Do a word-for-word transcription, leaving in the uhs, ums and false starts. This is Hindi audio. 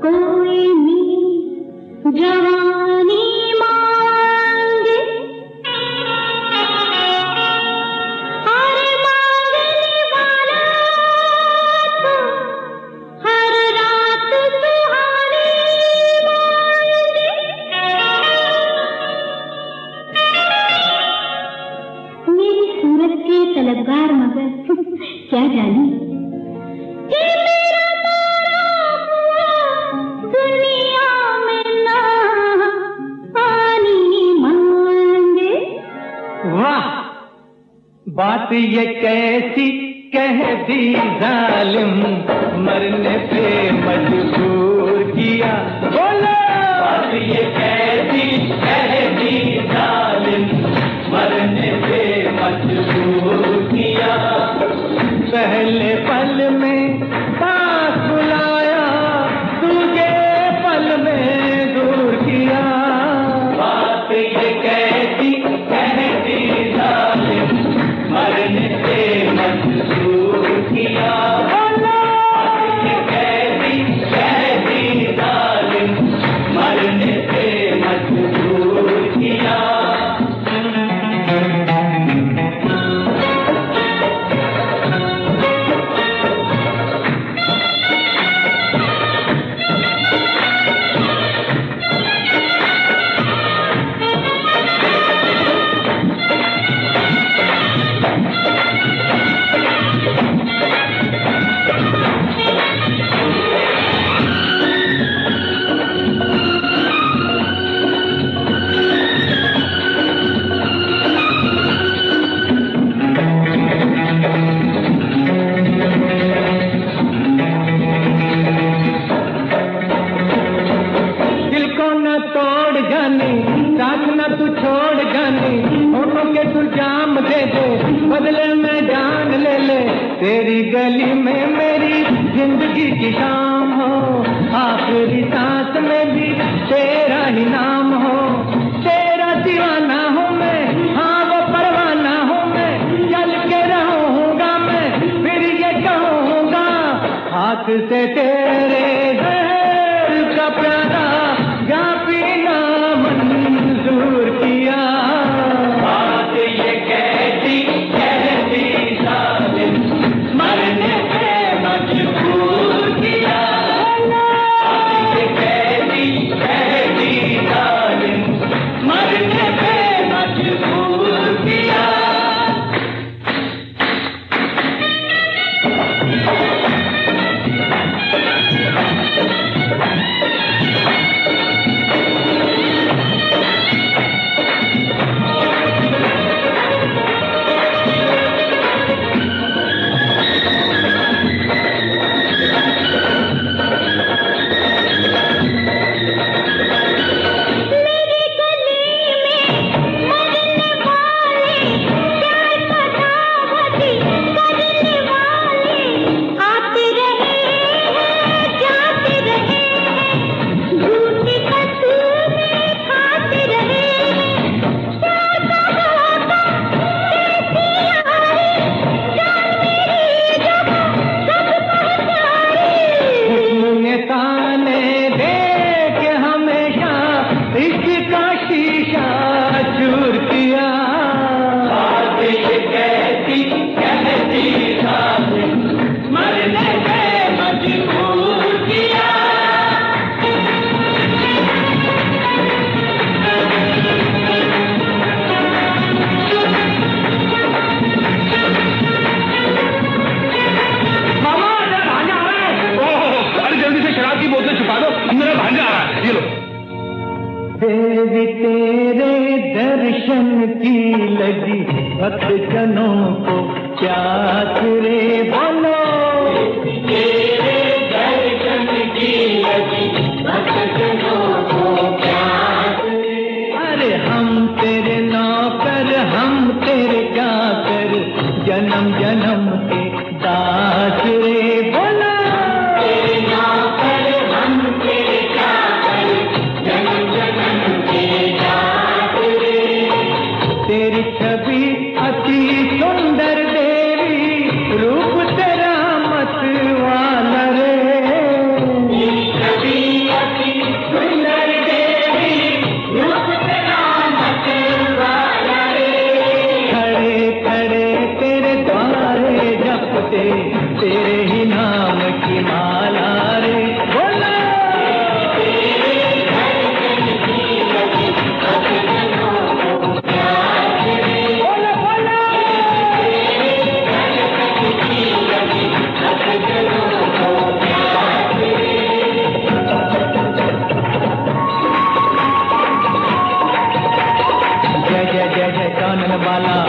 कोई नी जवानी मांगे और मांगने वाला तो हर रात सुहानी मांगे। मेरी सूरत के तलबगार मगर क्या जाने कि मेरा दुनिया में ना पानी मांगे। वाह, बात ये कैसी कह दी जालिम, मरने पे मजबूर किया। बोलो, बात ये कैसी कह दी जालिम, मरने पे मजबूर किया। पहले पल में पास बुलाया, तुझे पल में दूर किया। बात ये कैसी कहती जालिम, मरने से मजबूर किया। बात ये कैसी कहती जालिम, मरने से मजबूर किया। बदले में जान ले ले, तेरी गली में मेरी जिंदगी की शाम हो, आखिरी सांस में भी तेरा ही नाम हो। तेरा दीवाना हूँ मैं, हाँ वो परवाना हूँ मैं, चल के रहूँगा मैं, फिर ये कहूँगा हाथ से तेरे जहर का प्याला जा पीना मंजूर किया। बात ये कहती कहती जालिम, मरने पे मजबूर किया। बात ये कहती कहती जालिम, मरने पे मजबूर किया। देवी तेरे दर्शन की लगी भक्त जनों को प्यास रे। बोलो, तेरे दर्शन की लगी भक्त जनों को प्यास रे। अरे हम तेरे नौकर, हम तेरे चाकर, जन्म जन्म के दास रे। बोलो, तेरे नौकर, हम तेरे चाकर, जन्म जन्म के दास रे। तेरी छवि अति सुंदर देवी, रूप तेरा की माला रे बोला जय जय जय जय कानन वाला